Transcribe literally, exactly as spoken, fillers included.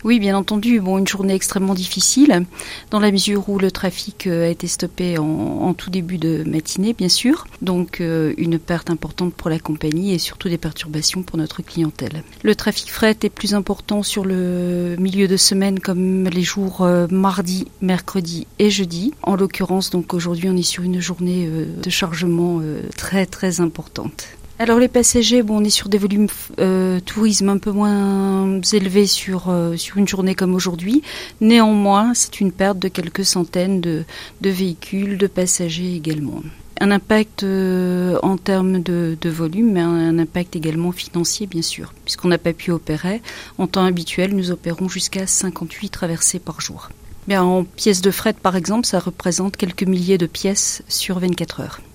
Oui, bien entendu. Bon, une journée extrêmement difficile, dans la mesure où le trafic a été stoppé en, en tout début de matinée, bien sûr. Donc, euh, une perte importante pour la compagnie et surtout des perturbations pour notre clientèle. Le trafic fret est plus important sur le milieu de semaine, comme les jours euh, mardi, mercredi et jeudi. En l'occurrence, donc aujourd'hui, on est sur une journée euh, de chargement euh, très très importante. Alors les passagers, bon, on est sur des volumes euh, tourisme un peu moins élevés sur, euh, sur une journée comme aujourd'hui. Néanmoins, c'est une perte de quelques centaines de, de véhicules, de passagers également. Un impact euh, en termes de, de volume, mais un, un impact également financier, bien sûr, puisqu'on n'a pas pu opérer. En temps habituel, nous opérons jusqu'à cinquante-huit traversées par jour. Bien, en pièces de fret, par exemple, ça représente quelques milliers de pièces sur vingt-quatre heures.